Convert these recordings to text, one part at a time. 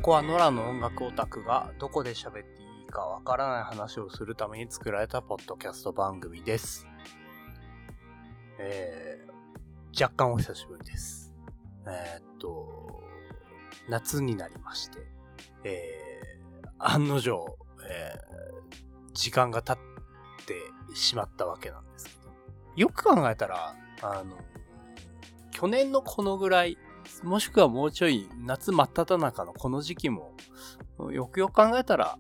こは野良の音楽オタクがどこで喋っていいかわからない話をするために作られたポッドキャスト番組です。若干お久しぶりです。夏になりまして、案の定、時間が経ってしまったわけなんですけど、よく考えたら、去年のこのぐらい、もしくはもうちょい夏真っ只中のこの時期も、よくよく考えたら、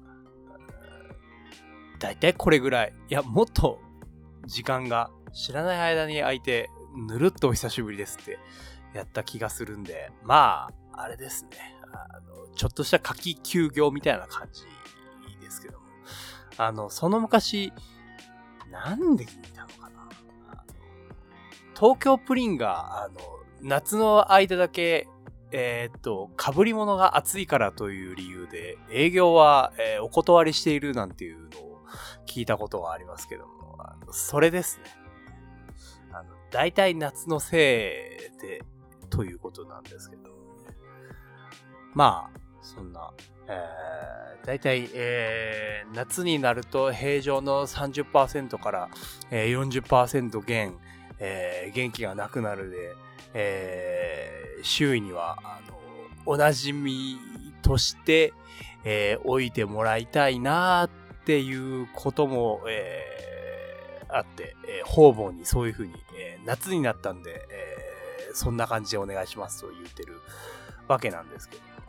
だいたいこれぐらい、いや、もっと時間が知らない間に空いて、ぬるっとお久しぶりですってやった気がするんで、まあ、あれですね。ちょっとした夏季休業みたいな感じですけども。その昔、なんで聞いたのかな。東京プリンが、夏の間だけ、被り物が暑いからという理由で、営業は、お断りしているなんていうのを聞いたことがありますけども、それですね。大体夏のせいで、ということなんですけど。まあ、そんな、大体、夏になると平常の 30% から、40% 減、元気がなくなるで、周囲にはおなじみとして、置いてもらいたいなっていうことも、あって、方々にそういうふうに、夏になったんで、そんな感じでお願いしますと言ってるわけなんですけども、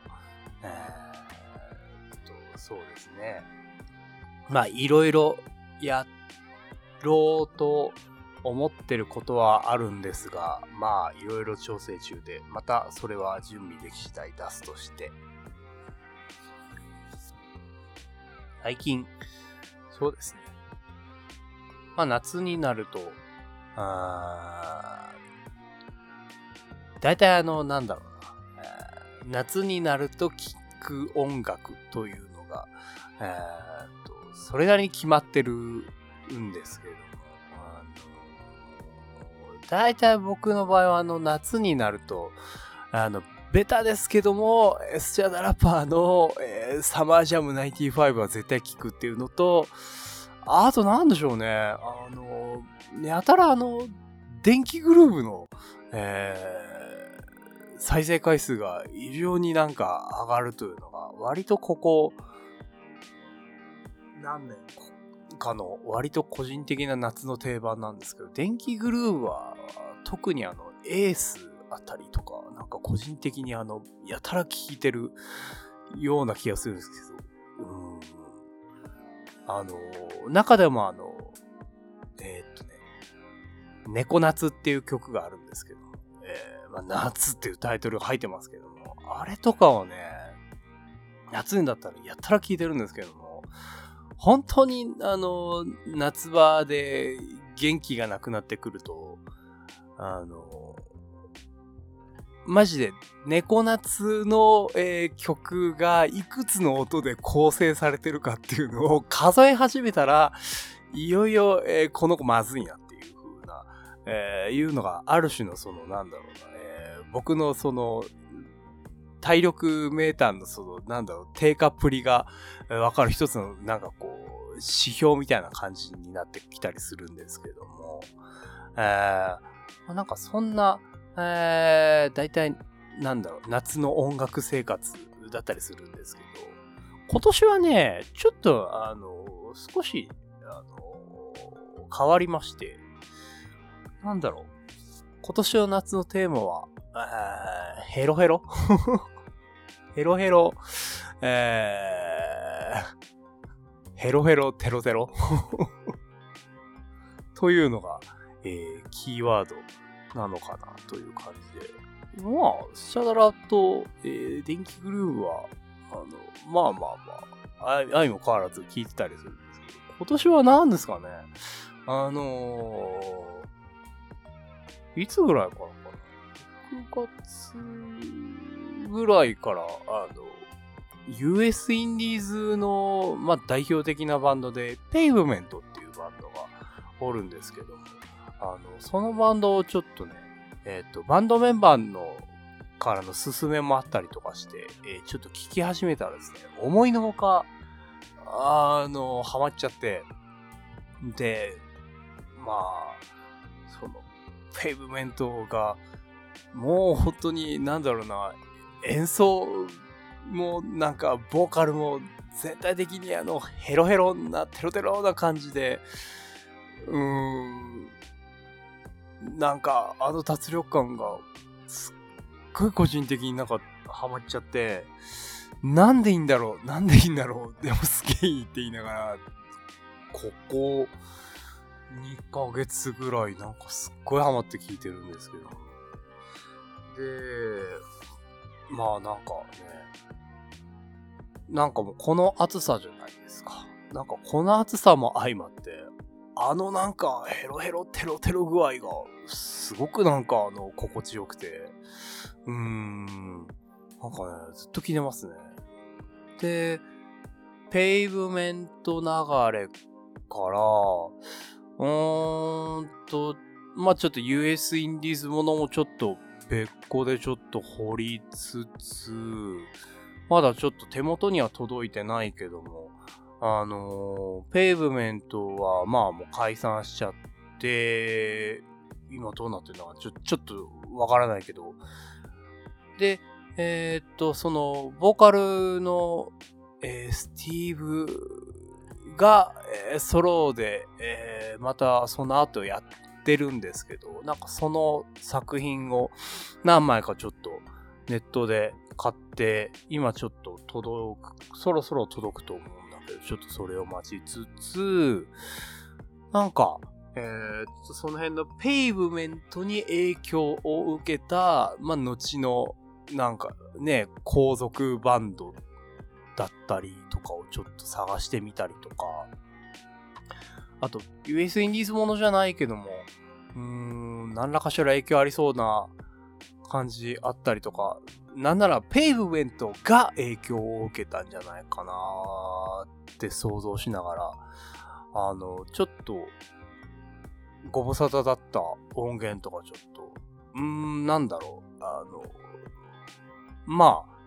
そうですね。まあいろいろやろうと思ってることはあるんですが、まあいろいろ調整中で、またそれは準備でき次第出すとして、最近そうですね。まあ夏になると、だいたいなんだろうな、夏になると聴く音楽というのが、それなりに決まってるんですけれども、だいたい僕の場合は夏になると、ベタですけども、スチャダラパーの、サマージャム95は絶対聴くっていうのと、あとなんでしょうね、やたら電気グルーヴの、再生回数が異常になんか上がるというのが、割とここ、何年かの割と個人的な夏の定番なんですけど、電気グルーヴは特にエースあたりとか、なんか個人的にやたら聴いてるような気がするんですけど、中でも猫夏っていう曲があるんですけど、夏っていうタイトルが入ってますけども、あれとかをね、夏にだったらやったら聴いてるんですけども、本当に夏場で元気がなくなってくると、マジで猫夏の、曲がいくつの音で構成されてるかっていうのを数え始めたら、いよいよ、この子まずいなっていう風な、いうのがある種のなんだろうな、僕の体力メーターの低下っぷりがわかる一つのなんかこう指標みたいな感じになってきたりするんですけども、なんかそんな、だいたい夏の音楽生活だったりするんですけど、今年はね、ちょっと少し変わりまして、今年の夏のテーマはヘロヘロヘロヘロ、ヘロヘロテロテロというのが、キーワードなのかなという感じで、まあスチャダラと、電気グルーヴはまあ相も変わらず聴いてたりするんですけど、今年は何ですかね、いつぐらいからかな、6月ぐらいからUS インディーズの、まあ、代表的なバンドでペイブメントっていうバンドがおるんですけども、そのバンドをちょっとね、バンドメンバーのからの勧めもあったりとかして、ちょっと聞き始めたらですね、思いのほか、ハマっちゃって、で、まあ、ペイブメントが、もう本当に、演奏もなんか、ボーカルも全体的にヘロヘロな、テロテロな感じで、なんか、脱力感が、すっごい個人的になんか、ハマっちゃって、なんでいいんだろうでもすげえいいって言いながら、ここ、2ヶ月ぐらいなんかすっごいハマって聴いてるんですけど。で、まあなんかね、なんかもうこの暑さじゃないですか。なんかこの暑さも相まって、なんかヘロヘロテロテロ具合がすごくなんか心地よくて、なんかね、ずっと聴いてますね。で、ペイブメント流れから、まあちょっと US インディーズものもちょっと別個でちょっと掘りつつ、まだちょっと手元には届いてないけども、ペイブメントはまあもう解散しちゃって、今どうなってるのかちょっとわからないけど、で、その、ボーカルの、スティーブが、ソロで、またその後やってるんですけど、なんかその作品を何枚かちょっとネットで買って、今ちょっとそろそろ届くと思うんだけど、ちょっとそれを待ちつつ、なんか、その辺のペイブメントに影響を受けた、まあ、後の、なんかね、後続バンドだったりとかをちょっと探してみたりとか、あと US インディーズものじゃないけども何らかしら影響ありそうな感じあったりとか、なんならペイブメントが影響を受けたんじゃないかなって想像しながら、ちょっとご無沙汰だった音源とかちょっとなんだろう、まあ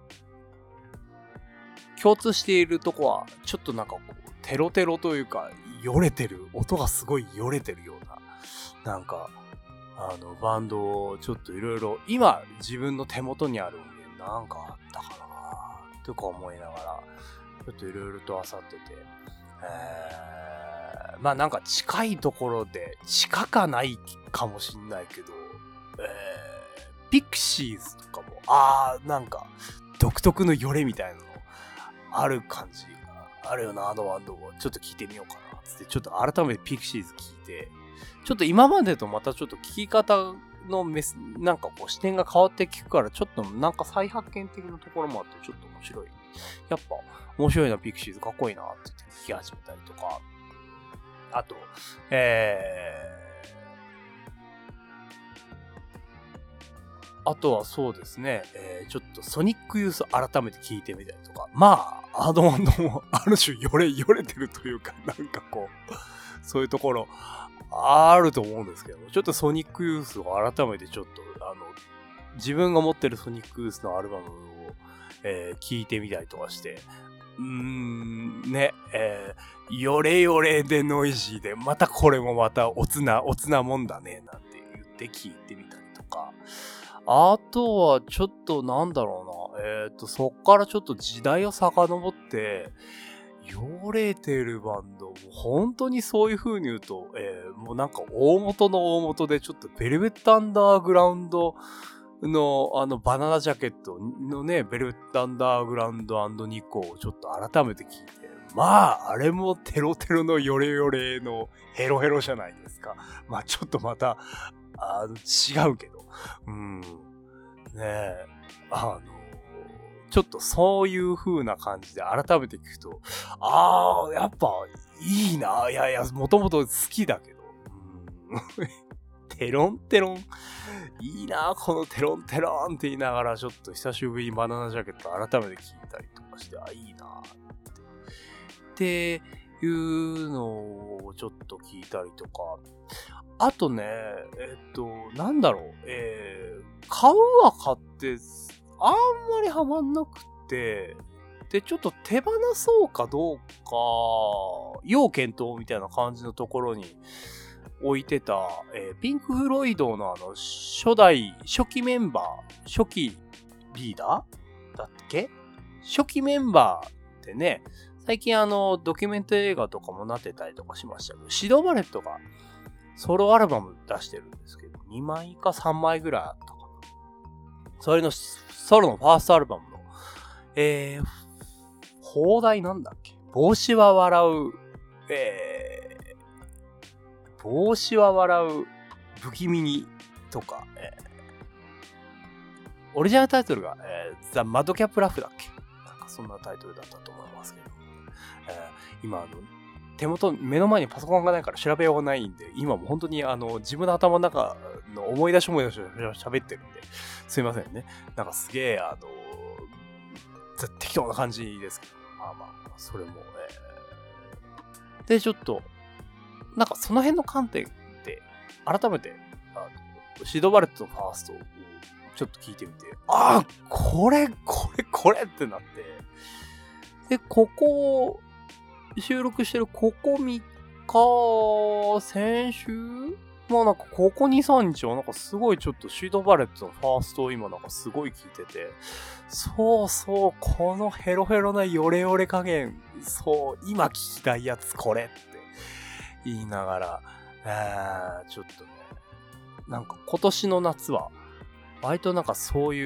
共通しているとこはちょっとなんかこうテロテロというか、よれてる、音がすごいよれてるような、なんかバンドをちょっといろいろ今自分の手元にある音源なんかあったかなとか思いながらちょっといろいろと漁ってて、まあなんか近いところで近かないかもしんないけど、ピクシーズとかもなんか独特のよれみたいなのある感じがあるよな、バンドをちょっと聞いてみようかなつってちょっと改めてピクシーズ聞いて、ちょっと今までとまたちょっと聞き方のなんかこう視点が変わって聞くから、ちょっとなんか再発見的なところもあってちょっと面白い。やっぱ面白いな、ピクシーズかっこいいなって言って聞き始めたりとか、あと、あとはそうですね、ちょっとソニックユース改めて聞いてみたりとか、まあ、もある種よれてるというか、なんかこう、そういうところあると思うんですけど、ちょっとソニックユースを改めてちょっと、自分が持ってるソニックユースのアルバムを、聞いてみたりとかして、よれよれでノイジーで、またこれもまたおつなもんだね、なんて言って聞いてみたりとか、あとはちょっとなんだろうな、そっからちょっと時代を遡って、よれてるバンド、もう本当にそういう風に言うと、もうなんか大元の大元でちょっとベルベットアンダーグラウンドのバナナジャケットのね、ベルベットアンダーグラウンド&ニコをちょっと改めて聞いて、まあ、あれもテロテロのヨレヨレのヘロヘロじゃないですか。まあちょっとまた、違うけど。ねえ、ちょっとそういう風な感じで改めて聞くと、やっぱいいな。いや、もともと好きだけど。テロンテロン。いいな、このテロンテロンって言いながら、ちょっと久しぶりにバナナジャケット改めて聞いたりとかして、いいなっていうのをちょっと聞いたりとか、 あとね、なんだろう、買うは買って、あんまりハマんなくて、で、ちょっと手放そうかどうか、要検討みたいな感じのところに置いてた、ピンク・フロイドの初期メンバー、初期リーダーだっけ？初期メンバーってね、最近ドキュメント映画とかもなってたりとかしましたけど、シド・バレットがソロアルバム出してるんですけど、2枚か3枚ぐらいあったかな。それのソロのファーストアルバムの、放題なんだっけ？帽子は笑う、帽子は笑う、不気味にとか、オリジナルタイトルが、ザ・マッドキャップ・ラフだっけ？なんかそんなタイトルだったと思いますけど、今目の前にパソコンがないから調べようがないんで、今も本当に自分の頭の中の思い出し喋ってるんで、すいませんね。なんかすげえ、適当な感じですけど、まあまあ、それも、で、ちょっと、なんかその辺の観点で、改めて、シド・バレットのファーストをちょっと聞いてみて、これってなって、で、収録してるここ3日、先週まあなんかここ2、3日はなんかすごいちょっとシードバレットのファーストを今なんかすごい聞いてて、そうそう、このヘロヘロなヨレヨレ加減、そう、今聞きたいやつこれって言いながら、ちょっとね、なんか今年の夏は、割となんかそういう、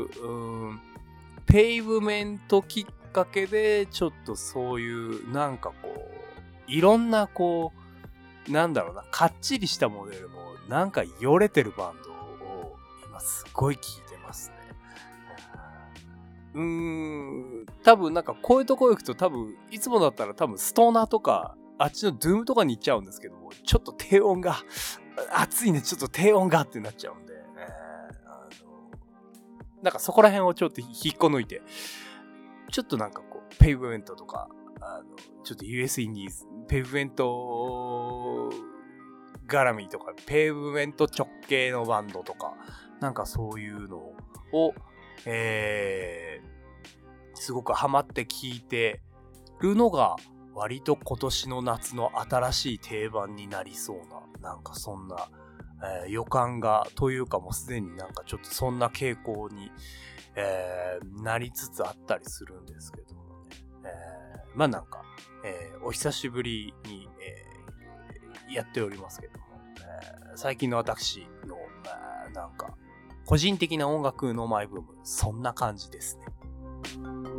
ペイブメントきっかけで、ちょっとそういう、なんかこう、いろんなこう、なんだろうな、かっちりしたモデルも、なんかよれてるバンドを、今すごい聴いてますね。多分なんかこういうとこ行くといつもだったら多分ストーナーとか、あっちのドゥームとかに行っちゃうんですけども、ちょっと低音が、熱いね、ちょっと低音がってなっちゃうんで、なんかそこら辺をちょっと引っこ抜いて、ちょっとなんかこう、ペイブメントとか、ちょっと US インディーズ、ペイブメント絡みとか、ペイブメント直系のバンドとか、なんかそういうのを、すごくハマって聴いてるのが、割と今年の夏の新しい定番になりそうな、なんかそんな、予感が、というかもうすでになんかちょっとそんな傾向に、なりつつあったりするんですけどもね。まあなんか、お久しぶりに、やっておりますけども、最近の私の、なんか、個人的な音楽のマイブーム、そんな感じですね。